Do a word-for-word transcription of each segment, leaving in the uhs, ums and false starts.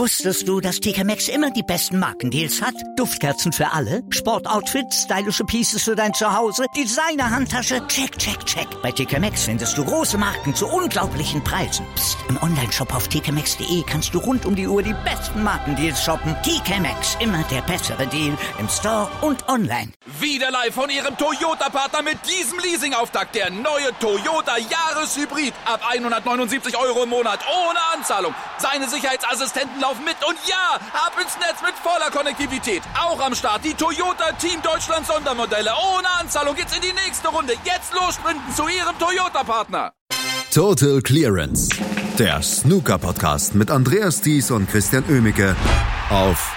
Wusstest du, dass T K Maxx immer die besten Markendeals hat? Duftkerzen für alle, Sportoutfits, stylische Pieces für dein Zuhause, Designer-Handtasche, check, check, check. Bei T K Maxx findest du große Marken zu unglaublichen Preisen. Psst. Im Onlineshop auf t k maxx punkt d e kannst du rund um die Uhr die besten Markendeals shoppen. T K Maxx, immer der bessere Deal im Store und online. Wieder live von Ihrem Toyota-Partner mit diesem Leasing-Auftakt. Der neue Toyota Jahreshybrid. Ab hundertneunundsiebzig Euro im Monat ohne Anzahlung. Seine Sicherheitsassistenten laufen mit und ja, ab ins Netz mit voller Konnektivität. Auch am Start die Toyota Team Deutschland Sondermodelle. Ohne Anzahlung geht's in die nächste Runde. Jetzt los sprinten zu Ihrem Toyota-Partner. Total Clearance. Der Snooker-Podcast mit Andreas Thies und Christian Oemicke auf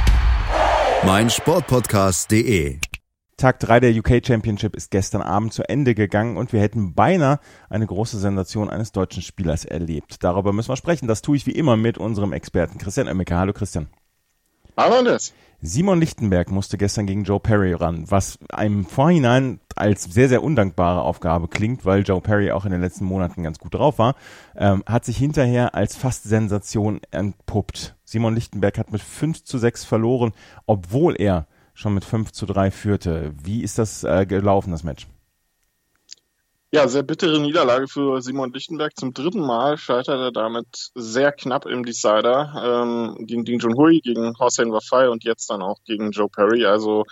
meinsportpodcast punkt de. Tag drei der U K Championship ist gestern Abend zu Ende gegangen und wir hätten beinahe eine große Sensation eines deutschen Spielers erlebt. Darüber müssen wir sprechen. Das tue ich wie immer mit unserem Experten Christian Oemicke. Hallo Christian. Hallo Andreas. Simon Lichtenberg musste gestern gegen Joe Perry ran, was einem Vorhinein als sehr, sehr undankbare Aufgabe klingt, weil Joe Perry auch in den letzten Monaten ganz gut drauf war, ähm, hat sich hinterher als fast Sensation entpuppt. Simon Lichtenberg hat mit fünf zu sechs verloren, obwohl er schon mit fünf zu drei führte. Wie ist das äh, gelaufen, das Match? Ja, sehr bittere Niederlage für Simon Lichtenberg. Zum dritten Mal scheitert er damit sehr knapp im Decider ähm, gegen Ding Junhui, gegen Hossein Wafai und jetzt dann auch gegen Joe Perry. Also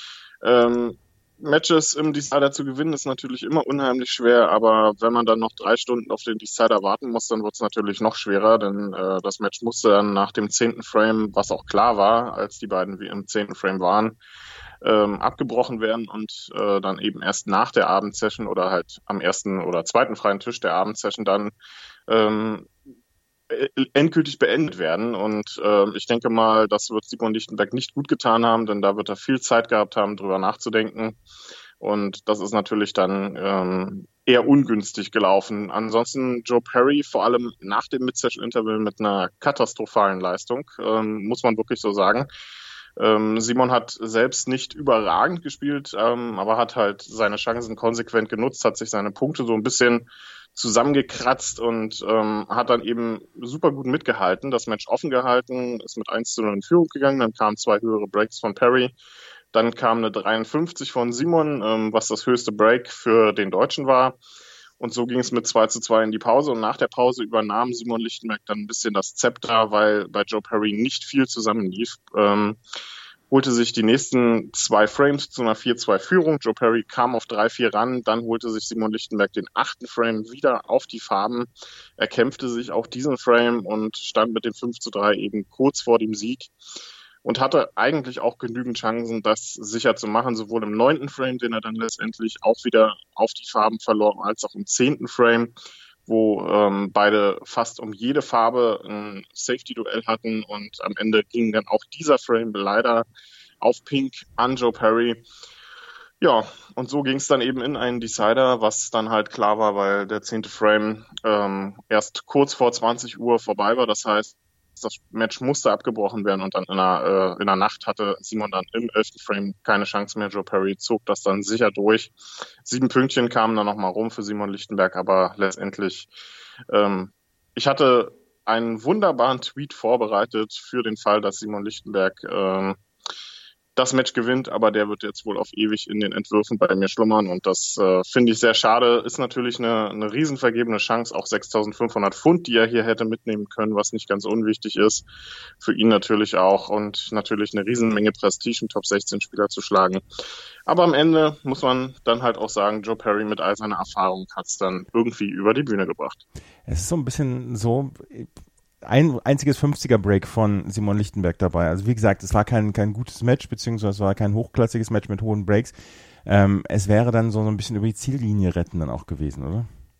ähm, Matches im Decider zu gewinnen ist natürlich immer unheimlich schwer, aber wenn man dann noch drei Stunden auf den Decider warten muss, dann wird es natürlich noch schwerer, denn äh, das Match musste dann nach dem zehnten Frame, was auch klar war, als die beiden wie im zehnten Frame waren, ähm, abgebrochen werden und äh, dann eben erst nach der Abendsession oder halt am ersten oder zweiten freien Tisch der Abendsession dann ähm, endgültig beendet werden. Und äh, ich denke mal, das wird Simon Lichtenberg nicht gut getan haben, denn da wird er viel Zeit gehabt haben, drüber nachzudenken. Und das ist natürlich dann ähm, eher ungünstig gelaufen. Ansonsten Joe Perry, vor allem nach dem Mid-Session-Interval mit einer katastrophalen Leistung, ähm, muss man wirklich so sagen. Ähm, Simon hat selbst nicht überragend gespielt, ähm, aber hat halt seine Chancen konsequent genutzt, hat sich seine Punkte so ein bisschen zusammengekratzt und ähm, hat dann eben super gut mitgehalten, das Match offen gehalten, ist mit eins zu null in Führung gegangen, dann kamen zwei höhere Breaks von Perry, dann kam eine dreiundfünfzig von Simon, ähm, was das höchste Break für den Deutschen war. Und so ging es mit zwei zu zwei in die Pause. Und nach der Pause übernahm Simon Lichtenberg dann ein bisschen das Zepter, weil bei Joe Perry nicht viel zusammenlief. Ähm, holte sich die nächsten zwei Frames zu einer vier zwei Führung. Joe Perry kam auf drei vier ran. Dann holte sich Simon Lichtenberg den achten Frame wieder auf die Farben. Er kämpfte sich auch diesen Frame und stand mit dem fünf zu drei eben kurz vor dem Sieg. Und hatte eigentlich auch genügend Chancen, das sicher zu machen, sowohl im neunten Frame, den er dann letztendlich auch wieder auf die Farben verlor, als auch im zehnten Frame, wo ähm, beide fast um jede Farbe ein Safety-Duell hatten und am Ende ging dann auch dieser Frame leider auf Pink an Joe Perry. Ja, und so ging es dann eben in einen Decider, was dann halt klar war, weil der zehnte Frame ähm, erst kurz vor zwanzig Uhr vorbei war, das heißt, das Match musste abgebrochen werden und dann in der, äh, in der Nacht hatte Simon dann im elften Frame keine Chance mehr. Joe Perry zog das dann sicher durch. Sieben Pünktchen kamen dann nochmal rum für Simon Lichtenberg, aber letztendlich, ähm, ich hatte einen wunderbaren Tweet vorbereitet für den Fall, dass Simon Lichtenberg ähm, das Match gewinnt, aber der wird jetzt wohl auf ewig in den Entwürfen bei mir schlummern und das äh, finde ich sehr schade. Ist natürlich eine, eine riesen vergebene Chance, auch sechstausendfünfhundert Pfund, die er hier hätte mitnehmen können, was nicht ganz unwichtig ist. Für ihn natürlich auch und natürlich eine Riesenmenge Prestige, einen Top sechzehn Spieler zu schlagen. Aber am Ende muss man dann halt auch sagen, Joe Perry mit all seiner Erfahrung hat es dann irgendwie über die Bühne gebracht. Es ist so ein bisschen so... Ein einziges fünfziger-Break von Simon Lichtenberg dabei. Also wie gesagt, es war kein, kein gutes Match, beziehungsweise es war kein hochklassiges Match mit hohen Breaks. Ähm, es wäre dann so, so ein bisschen über die Ziellinie retten dann auch gewesen, oder?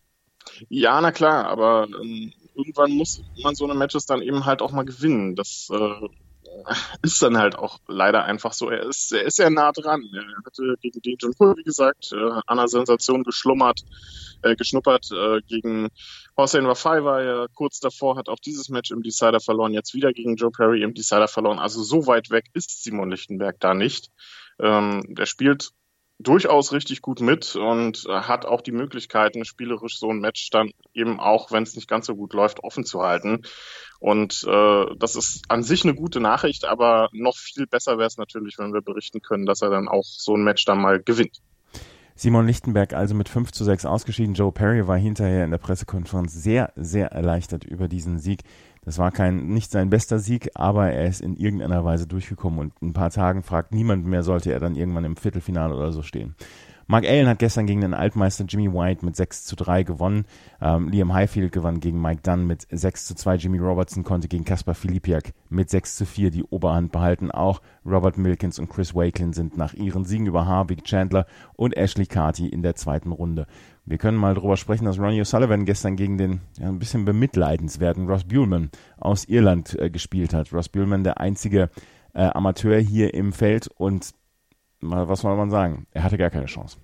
Ja, na klar, aber ähm, irgendwann muss man so eine Matches dann eben halt auch mal gewinnen. Das äh, ist dann halt auch leider einfach so. Er ist, er ist ja nah dran. Er hatte gegen Ding Junhui, wie gesagt, äh, an einer Sensation geschlummert, äh, geschnuppert. Äh, gegen Hossein Wafai war er kurz davor, hat auch dieses Match im Decider verloren, jetzt wieder gegen Joe Perry im Decider verloren. Also so weit weg ist Simon Lichtenberg da nicht. Ähm, der spielt durchaus richtig gut mit und äh, hat auch die Möglichkeiten, spielerisch so ein Match dann eben auch, wenn es nicht ganz so gut läuft, offen zu halten. Und äh, das ist an sich eine gute Nachricht, aber noch viel besser wäre es natürlich, wenn wir berichten können, dass er dann auch so ein Match dann mal gewinnt. Simon Lichtenberg also mit fünf zu sechs ausgeschieden. Joe Perry war hinterher in der Pressekonferenz sehr, sehr erleichtert über diesen Sieg. Das war kein, nicht sein bester Sieg, aber er ist in irgendeiner Weise durchgekommen und in ein paar Tagen fragt niemand mehr, sollte er dann irgendwann im Viertelfinale oder so stehen. Mark Allen hat gestern gegen den Altmeister Jimmy White mit sechs zu drei gewonnen. Ähm, Liam Highfield gewann gegen Mike Dunn mit sechs zu zwei. Jimmy Robertson konnte gegen Kaspar Filipiak mit sechs zu vier die Oberhand behalten. Auch Robert Milkins und Chris Wakelin sind nach ihren Siegen über Harvick, Chandler und Ashley Carty in der zweiten Runde. Wir können mal darüber sprechen, dass Ronnie O'Sullivan gestern gegen den ja, ein bisschen bemitleidenswerten Ross Buhlman aus Irland äh, gespielt hat. Ross Buhlman, der einzige äh, Amateur hier im Feld, und was soll man sagen? Er hatte gar keine Chance.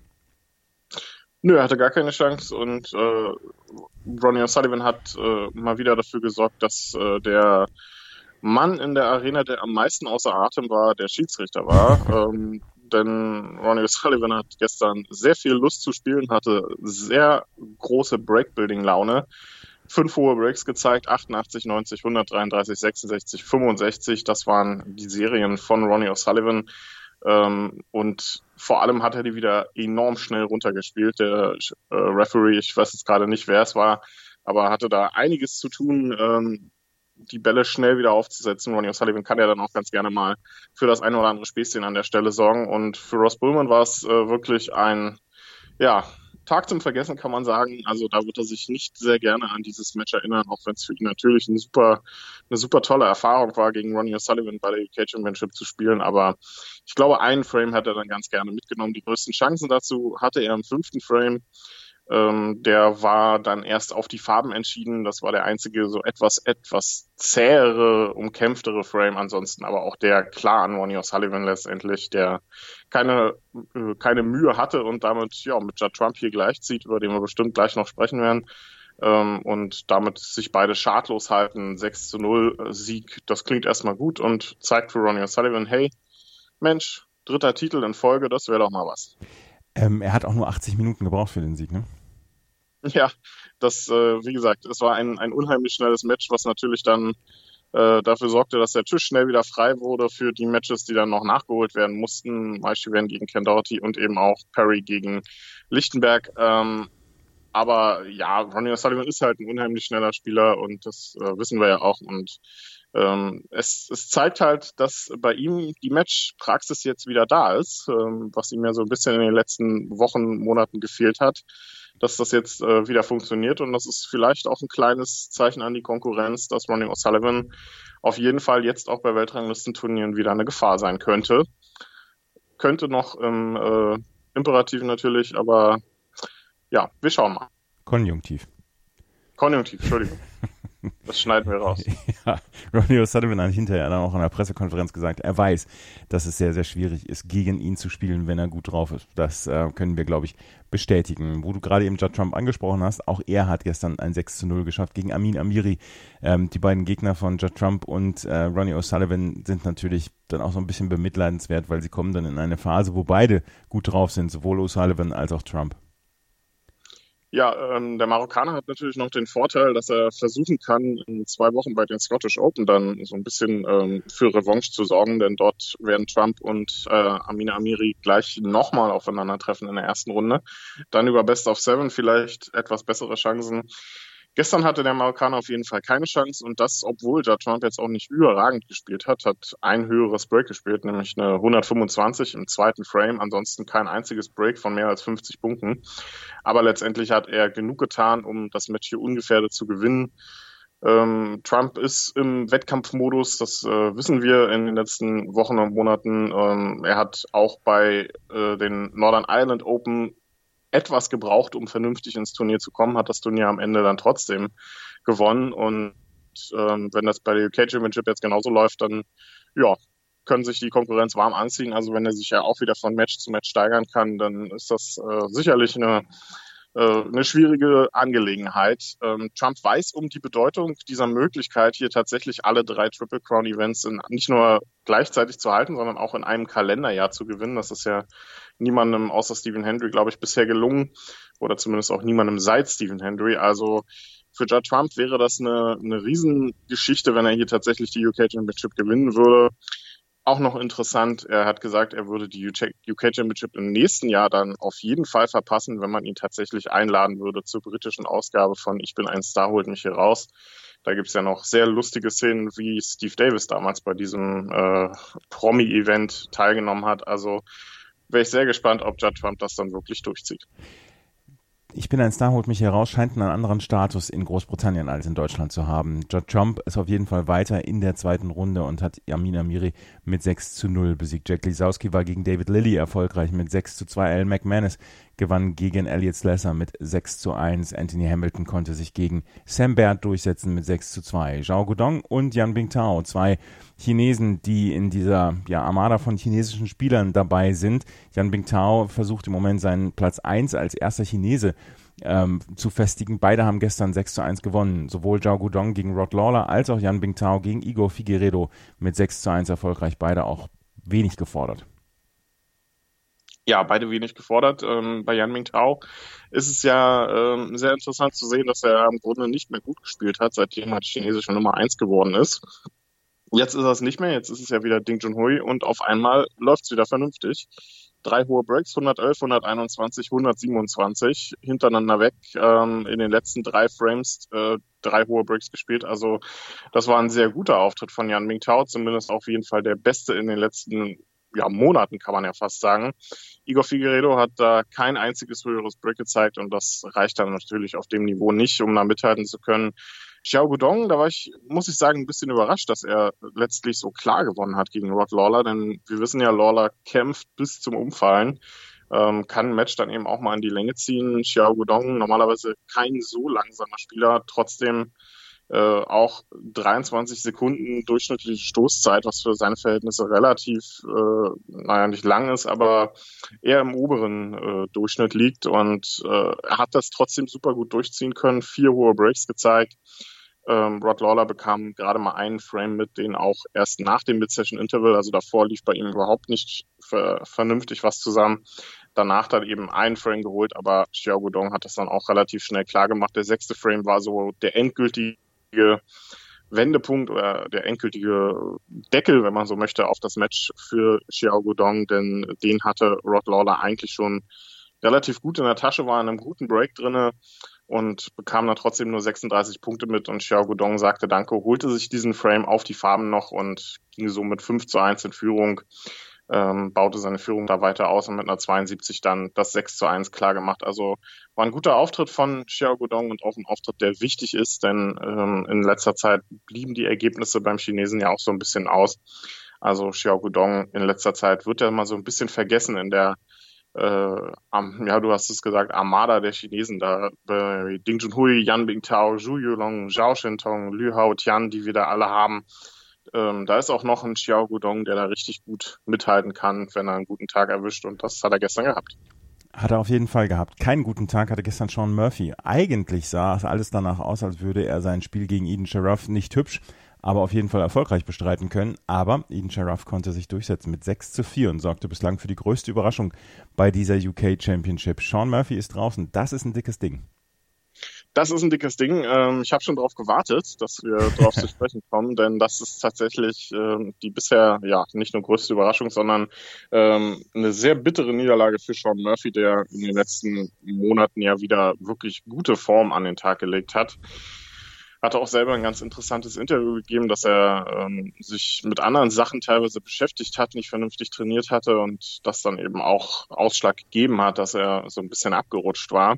Nö, er hatte gar keine Chance und äh, Ronnie O'Sullivan hat äh, mal wieder dafür gesorgt, dass äh, der Mann in der Arena, der am meisten außer Atem war, der Schiedsrichter war. ähm, denn Ronnie O'Sullivan hat gestern sehr viel Lust zu spielen, hatte sehr große Breakbuilding-Laune. Fünf hohe Breaks gezeigt, achtundachtzig, neunzig, hundertdreiunddreißig, sechsundsechzig, fünfundsechzig. Das waren die Serien von Ronnie O'Sullivan. Ähm, und vor allem hat er die wieder enorm schnell runtergespielt. Der äh, Referee, ich weiß jetzt gerade nicht, wer es war, aber hatte da einiges zu tun, ähm, die Bälle schnell wieder aufzusetzen. Ronnie O'Sullivan kann ja dann auch ganz gerne mal für das eine oder andere Späßchen an der Stelle sorgen. Und für Ross Buhlman war es äh, wirklich ein, ja, Tag zum Vergessen, kann man sagen. Also da wird er sich nicht sehr gerne an dieses Match erinnern, auch wenn es für ihn natürlich eine super, eine super tolle Erfahrung war, gegen Ronnie O'Sullivan bei der U K Championship zu spielen. Aber ich glaube, einen Frame hat er dann ganz gerne mitgenommen. Die größten Chancen dazu hatte er im fünften Frame. Ähm, der war dann erst auf die Farben entschieden. Das war der einzige so etwas, etwas zähere, umkämpftere Frame. Ansonsten aber auch der klar an Ronnie O'Sullivan letztendlich, der keine, äh, keine Mühe hatte und damit ja mit Judd Trump hier gleichzieht, über den wir bestimmt gleich noch sprechen werden. Ähm, und damit sich beide schadlos halten. sechs zu null Sieg, das klingt erstmal gut und zeigt für Ronnie O'Sullivan, hey, Mensch, dritter Titel in Folge, das wäre doch mal was. Ähm, er hat auch nur achtzig Minuten gebraucht für den Sieg, ne? Ja, das, äh, wie gesagt, es war ein, ein unheimlich schnelles Match, was natürlich dann äh, dafür sorgte, dass der Tisch schnell wieder frei wurde für die Matches, die dann noch nachgeholt werden mussten. Maishi-Van gegen Ken Doherty und eben auch Perry gegen Lichtenberg. Ähm, aber ja, Ronnie O'Sullivan ist halt ein unheimlich schneller Spieler und das äh, wissen wir ja auch. Und ähm, es, es zeigt halt, dass bei ihm die Matchpraxis jetzt wieder da ist, ähm, was ihm ja so ein bisschen in den letzten Wochen, Monaten gefehlt hat, dass das jetzt äh, wieder funktioniert. Und das ist vielleicht auch ein kleines Zeichen an die Konkurrenz, dass Ronnie O'Sullivan auf jeden Fall jetzt auch bei Weltranglistenturnieren wieder eine Gefahr sein könnte. Könnte noch im äh, Imperativ natürlich, aber ja, wir schauen mal. Konjunktiv. Konjunktiv, Entschuldigung. Das schneiden wir raus. Ja, Ronnie O'Sullivan hat hinterher dann auch in der Pressekonferenz gesagt, er weiß, dass es sehr, sehr schwierig ist, gegen ihn zu spielen, wenn er gut drauf ist. Das äh, können wir, glaube ich, bestätigen. Wo du gerade eben Judd Trump angesprochen hast, auch er hat gestern ein sechs zu null geschafft gegen Amin Amiri. Ähm, die beiden Gegner von Judd Trump und äh, Ronnie O'Sullivan sind natürlich dann auch so ein bisschen bemitleidenswert, weil sie kommen dann in eine Phase, wo beide gut drauf sind, sowohl O'Sullivan als auch Trump. Ja, ähm, der Marokkaner hat natürlich noch den Vorteil, dass er versuchen kann, in zwei Wochen bei den Scottish Open dann so ein bisschen ähm, für Revanche zu sorgen, denn dort werden Trump und äh, Amina Amiri gleich nochmal aufeinandertreffen in der ersten Runde. Dann über Best of Seven vielleicht etwas bessere Chancen. Gestern hatte der Marokkaner auf jeden Fall keine Chance und das, obwohl Judd Trump jetzt auch nicht überragend gespielt hat, hat ein höheres Break gespielt, nämlich eine hundertfünfundzwanzig im zweiten Frame, ansonsten kein einziges Break von mehr als fünfzig Punkten. Aber letztendlich hat er genug getan, um das Match hier ungefährdet zu gewinnen. Ähm, Trump ist im Wettkampfmodus, das äh, wissen wir in den letzten Wochen und Monaten. Ähm, er hat auch bei äh, den Northern Ireland Open etwas gebraucht, um vernünftig ins Turnier zu kommen, hat das Turnier am Ende dann trotzdem gewonnen. Und ähm, wenn das bei der U K Championship jetzt genauso läuft, dann ja, können sich die Konkurrenz warm anziehen. Also wenn er sich ja auch wieder von Match zu Match steigern kann, dann ist das äh, sicherlich eine, eine schwierige Angelegenheit. Ähm, Trump weiß um die Bedeutung dieser Möglichkeit, hier tatsächlich alle drei Triple Crown Events in, nicht nur gleichzeitig zu halten, sondern auch in einem Kalenderjahr zu gewinnen. Das ist ja niemandem außer Stephen Hendry, glaube ich, bisher gelungen oder zumindest auch niemandem seit Stephen Hendry. Also für Judd Trump wäre das eine, eine Riesengeschichte, wenn er hier tatsächlich die U K Championship gewinnen würde. Auch noch interessant, er hat gesagt, er würde die U K Championship im nächsten Jahr dann auf jeden Fall verpassen, wenn man ihn tatsächlich einladen würde zur britischen Ausgabe von Ich bin ein Star, holt mich hier raus. Da gibt's ja noch sehr lustige Szenen, wie Steve Davis damals bei diesem äh, Promi-Event teilgenommen hat. Also wäre ich sehr gespannt, ob Judd Trump das dann wirklich durchzieht. Ich bin ein Star, holt mich heraus, scheint einen anderen Status in Großbritannien als in Deutschland zu haben. Judd Trump ist auf jeden Fall weiter in der zweiten Runde und hat Yamin Amiri mit sechs zu null besiegt. Jack Lisowski war gegen David Lilley erfolgreich mit sechs zu zwei. Al McManus gewann gegen Elliot Slesser mit sechs zu eins. Anthony Hamilton konnte sich gegen Sam Baird durchsetzen mit sechs zu zwei. Zhao Guodong und Yan Bingtao, zwei Chinesen, die in dieser ja, Armada von chinesischen Spielern dabei sind. Yan Bingtao versucht im Moment seinen Platz eins als erster Chinese ähm, zu festigen. Beide haben gestern sechs zu eins gewonnen. Sowohl Zhao Guodong gegen Rod Lawler als auch Yan Bingtao gegen Igor Figueiredo mit sechs zu eins erfolgreich. Beide auch wenig gefordert. Ja, beide wenig gefordert. Ähm, bei Yan Bingtao ist es ja ähm, sehr interessant zu sehen, dass er im Grunde nicht mehr gut gespielt hat, seitdem er chinesische Nummer eins geworden ist. Jetzt ist er es nicht mehr, jetzt ist es ja wieder Ding Junhui und auf einmal läuft es wieder vernünftig. Drei hohe Breaks, hundertelf, hunderteinundzwanzig, hundertsiebenundzwanzig hintereinander weg. Ähm, in den letzten drei Frames äh, drei hohe Breaks gespielt. Also das war ein sehr guter Auftritt von Yan Bingtao, zumindest auf jeden Fall der beste in den letzten ja, Monaten, kann man ja fast sagen. Igor Figueiredo hat da kein einziges höheres Break gezeigt und das reicht dann natürlich auf dem Niveau nicht, um da mithalten zu können. Zhao Guodong, da war ich, muss ich sagen, ein bisschen überrascht, dass er letztlich so klar gewonnen hat gegen Rod Lawler, denn wir wissen ja, Lawler kämpft bis zum Umfallen, ähm, kann ein Match dann eben auch mal in die Länge ziehen. Zhao Guodong, normalerweise kein so langsamer Spieler, trotzdem äh, auch dreiundzwanzig Sekunden durchschnittliche Stoßzeit, was für seine Verhältnisse relativ, äh, naja, nicht lang ist, aber eher im oberen äh, Durchschnitt liegt und äh, er hat das trotzdem super gut durchziehen können, vier hohe Breaks gezeigt. Ähm, Rod Lawler bekam gerade mal einen Frame mit, den auch erst nach dem Mid-Session-Interval, also davor lief bei ihm überhaupt nicht ver- vernünftig was zusammen. Danach dann eben einen Frame geholt, aber Zhao Guodong hat das dann auch relativ schnell klar gemacht. Der sechste Frame war so der endgültige Wendepunkt oder der endgültige Deckel, wenn man so möchte, auf das Match für Zhao Guodong, denn den hatte Rod Lawler eigentlich schon relativ gut in der Tasche, war in einem guten Break drinne und bekam dann trotzdem nur sechsunddreißig Punkte mit und Zhao Guodong sagte Danke, holte sich diesen Frame auf die Farben noch und ging so mit fünf zu eins in Führung, ähm, baute seine Führung da weiter aus und mit einer zweiundsiebzig dann das sechs zu eins klar gemacht. Also war ein guter Auftritt von Zhao Guodong und auch ein Auftritt, der wichtig ist, denn ähm, in letzter Zeit blieben die Ergebnisse beim Chinesen ja auch so ein bisschen aus. Also Zhao Guodong in letzter Zeit wird ja mal so ein bisschen vergessen in der Äh, am, ja, du hast es gesagt, Armada der Chinesen, da bei Ding Junhui, Yan Bingtao, Zhu Yulong, Zhao Shentong, Liu Haotian, die wir da alle haben. Ähm, da ist auch noch ein Zhao Guodong, der da richtig gut mithalten kann, wenn er einen guten Tag erwischt und das hat er gestern gehabt. Hat er auf jeden Fall gehabt. Keinen guten Tag hatte gestern Shaun Murphy. Eigentlich sah es alles danach aus, als würde er sein Spiel gegen Eden Sharaf nicht hübsch, aber auf jeden Fall erfolgreich bestreiten können. Aber Eden Sharaf konnte sich durchsetzen mit sechs zu vier und sorgte bislang für die größte Überraschung bei dieser U K Championship. Shaun Murphy ist draußen. Das ist ein dickes Ding. Das ist ein dickes Ding. Ähm, ich habe schon darauf gewartet, dass wir darauf zu sprechen kommen, denn das ist tatsächlich ähm, die bisher ja nicht nur größte Überraschung, sondern ähm, eine sehr bittere Niederlage für Shaun Murphy, der in den letzten Monaten ja wieder wirklich gute Form an den Tag gelegt hat. Hatte auch selber ein ganz interessantes Interview gegeben, dass er ähm, sich mit anderen Sachen teilweise beschäftigt hat, nicht vernünftig trainiert hatte und das dann eben auch Ausschlag gegeben hat, dass er so ein bisschen abgerutscht war.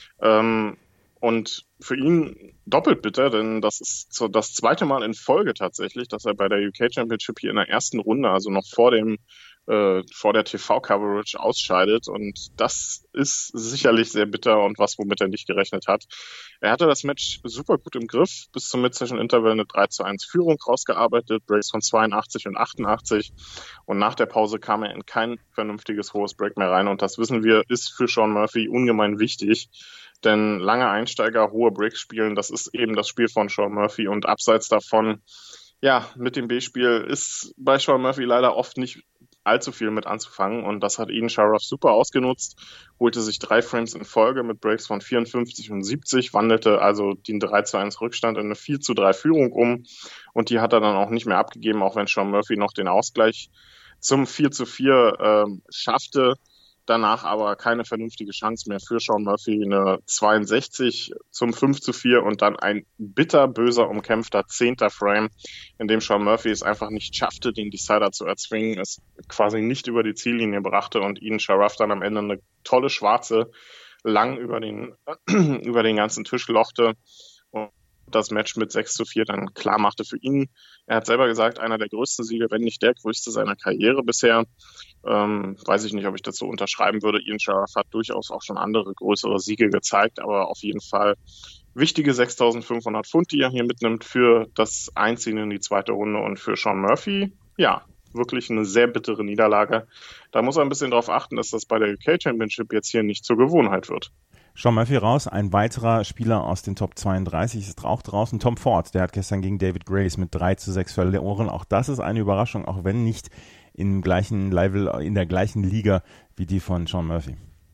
Ähm, und für ihn doppelt bitter, denn das ist so das zweite Mal in Folge tatsächlich, dass er bei der U K Championship hier in der ersten Runde, also noch vor dem äh, vor der T V-Coverage ausscheidet und das ist sicherlich sehr bitter und was, womit er nicht gerechnet hat. Er hatte das Match super gut im Griff, bis zum Mid-Session-Interval eine drei zu eins Führung rausgearbeitet, Breaks von zweiundachtzig und achtundachtzig und nach der Pause kam er in kein vernünftiges hohes Break mehr rein und das wissen wir, ist für Shaun Murphy ungemein wichtig. Denn lange Einsteiger, hohe Breaks spielen, das ist eben das Spiel von Sean Murphy. Und abseits davon, ja, mit dem B-Spiel ist bei Sean Murphy leider oft nicht allzu viel mit anzufangen. Und das hat Eden Sharaf super ausgenutzt, holte sich drei Frames in Folge mit Breaks von vierundfünfzig und siebzig, wandelte also den drei zu eins Rückstand in eine vier zu drei Führung um. Und die hat er dann auch nicht mehr abgegeben, auch wenn Sean Murphy noch den Ausgleich zum vier zu vier äh, schaffte. Danach aber keine vernünftige Chance mehr für Sean Murphy, eine zweiundsechzig zum fünf zu vier und dann ein bitterböser, umkämpfter zehnter Frame, in dem Sean Murphy es einfach nicht schaffte, den Decider zu erzwingen, es quasi nicht über die Ziellinie brachte und Eden Sharaf dann am Ende eine tolle Schwarze lang über den, über den ganzen Tisch lochte und das Match mit sechs zu vier dann klar machte für ihn. Er hat selber gesagt, einer der größten Siege, wenn nicht der größte seiner Karriere bisher. Ähm, weiß ich nicht, ob ich dazu unterschreiben würde. Eden Sharaf hat durchaus auch schon andere größere Siege gezeigt, aber auf jeden Fall wichtige sechstausendfünfhundert Pfund, die er hier mitnimmt für das Einziehen in die zweite Runde und für Sean Murphy. Ja, wirklich eine sehr bittere Niederlage. Da muss er ein bisschen darauf achten, dass das bei der U K Championship jetzt hier nicht zur Gewohnheit wird. Sean Murphy raus, ein weiterer Spieler aus den Top zweiunddreißig ist auch draußen, Tom Ford, der hat gestern gegen David Grace mit drei zu sechs verloren. Auch das ist eine Überraschung, auch wenn nicht im gleichen Level, in der gleichen Liga wie die von Sean Murphy.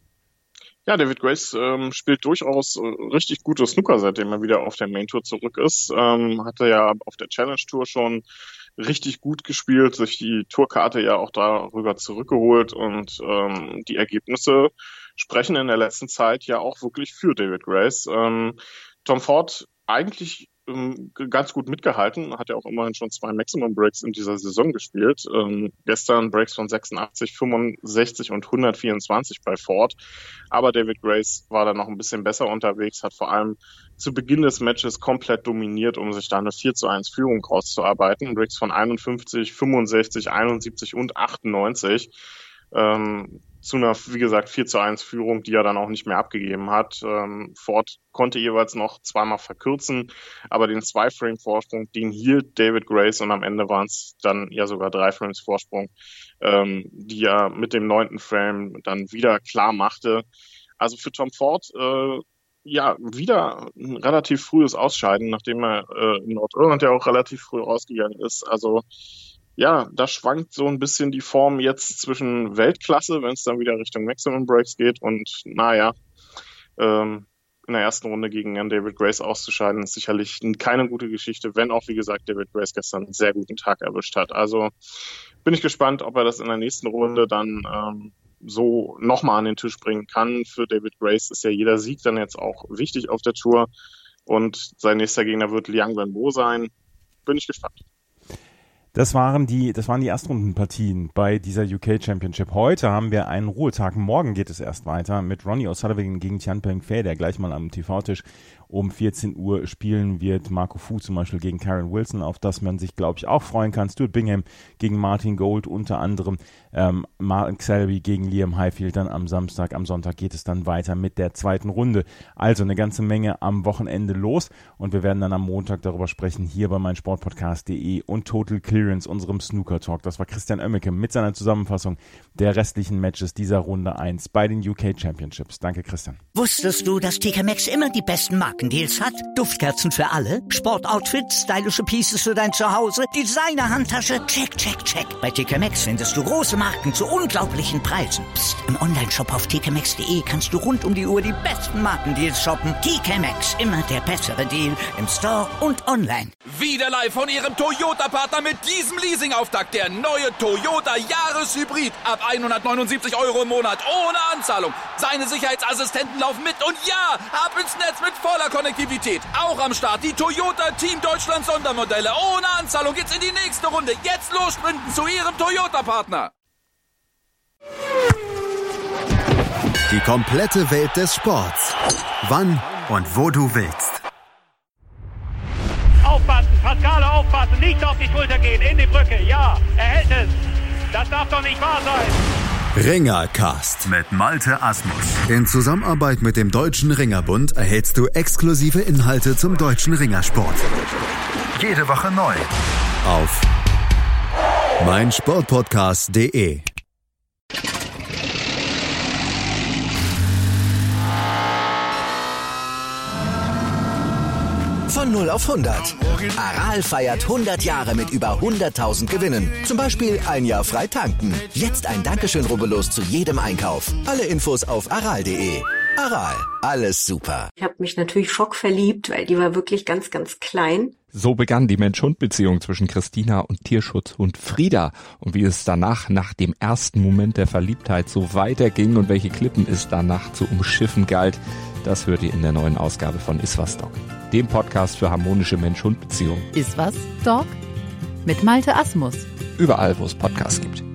Ja, David Grace ähm, spielt durchaus äh, richtig gute Snooker, seitdem er wieder auf der Main Tour zurück ist. Ähm, hatte ja auf der Challenge Tour schon richtig gut gespielt, sich die Tourkarte ja auch darüber zurückgeholt und ähm, die Ergebnisse sprechen in der letzten Zeit ja auch wirklich für David Grace. Ähm, Tom Ford eigentlich ähm, ganz gut mitgehalten, hat ja auch immerhin schon zwei Maximum Breaks in dieser Saison gespielt. Ähm, gestern Breaks von sechsundachtzig, fünfundsechzig und hundertvierundzwanzig bei Ford. Aber David Grace war dann noch ein bisschen besser unterwegs, hat vor allem zu Beginn des Matches komplett dominiert, um sich da eine vier zu eins Führung rauszuarbeiten. Breaks von einundfünfzig, fünfundsechzig, einundsiebzig und achtundneunzig. Ähm, zu einer, wie gesagt, vier zu eins Führung, die er dann auch nicht mehr abgegeben hat. Ähm, Ford konnte jeweils noch zweimal verkürzen, aber den Zwei-Frame-Vorsprung, den hielt David Grace und am Ende waren es dann ja sogar drei Frames Vorsprung, ähm, die er mit dem neunten Frame dann wieder klar machte. Also für Tom Ford, äh, ja, wieder ein relativ frühes Ausscheiden, nachdem er äh, in Nordirland ja auch relativ früh rausgegangen ist. Also ja, da schwankt so ein bisschen die Form jetzt zwischen Weltklasse, wenn es dann wieder Richtung Maximum Breaks geht und naja, ähm, in der ersten Runde gegen Jan David Grace auszuscheiden, ist sicherlich keine gute Geschichte, wenn auch, wie gesagt, David Grace gestern einen sehr guten Tag erwischt hat. Also bin ich gespannt, ob er das in der nächsten Runde dann ähm, so nochmal an den Tisch bringen kann. Für David Grace ist ja jeder Sieg dann jetzt auch wichtig auf der Tour und sein nächster Gegner wird Liang Wenbo sein. Bin ich gespannt. Das waren die, das waren die Erstrundenpartien bei dieser U K Championship. Heute haben wir einen Ruhetag. Morgen geht es erst weiter mit Ronnie O'Sullivan gegen Tian Peng-Fei, der gleich mal am T V-Tisch um vierzehn Uhr spielen wird. Marco Fu zum Beispiel gegen Karen Wilson, auf das man sich, glaube ich, auch freuen kann. Stuart Bingham gegen Martin Gold unter anderem. Ähm, Mark Selby gegen Liam Highfield dann am Samstag. Am Sonntag geht es dann weiter mit der zweiten Runde. Also eine ganze Menge am Wochenende los und wir werden dann am Montag darüber sprechen, hier bei meinsportpodcast punkt de und Total Clearance, unserem Snooker Talk. Das war Christian Oemmeke mit seiner Zusammenfassung der restlichen Matches dieser Runde eins bei den U K Championships. Danke, Christian. Wusstest du, dass T K Maxx immer die besten Markendeals hat? Duftkerzen für alle, Sportoutfits, stylische Pieces für dein Zuhause, Designer-Handtasche, check, check, check. Bei T K Maxx findest du große Marken zu unglaublichen Preisen. Psst. Im Onlineshop auf t k maxx punkt de kannst du rund um die Uhr die besten Markendeals shoppen. T K Maxx, immer der bessere Deal im Store und online. Wieder live von ihrem Toyota-Partner mit diesem Leasing-Auftakt. Der neue Toyota Jahreshybrid. Ab hundertneunundsiebzig Euro im Monat ohne Anzahlung. Seine Sicherheitsassistenten laufen mit und ja, ab ins Netz mit voller Konnektivität. Auch am Start die Toyota Team Deutschland Sondermodelle. Ohne Anzahlung geht's in die nächste Runde. Jetzt los sprinten zu Ihrem Toyota-Partner. Die komplette Welt des Sports. Wann und wo du willst. Aufpassen, Pascale, aufpassen, nicht auf die Schulter gehen, in die Brücke, ja, er hält es. Das darf doch nicht wahr sein. Ringercast mit Malte Asmus. In Zusammenarbeit mit dem Deutschen Ringerbund erhältst du exklusive Inhalte zum deutschen Ringersport. Jede Woche neu. Auf meinsportpodcast punkt de. null auf hundert. Aral feiert hundert Jahre mit über hunderttausend Gewinnen. Zum Beispiel ein Jahr frei tanken. Jetzt ein Dankeschön, rubbellos zu jedem Einkauf. Alle Infos auf aral punkt de. Aral, alles super. Ich habe mich natürlich schockverliebt, weil die war wirklich ganz, ganz klein. So begann die Mensch-Hund-Beziehung zwischen Christina und Tierschutzhund Frieda. Und wie es danach, nach dem ersten Moment der Verliebtheit, so weiterging und welche Klippen es danach zu umschiffen galt, das hört ihr in der neuen Ausgabe von Iswas Dog, dem Podcast für harmonische Mensch-Hund-Beziehungen. Iswas Dog? Mit Malte Asmus. Überall, wo es Podcasts gibt.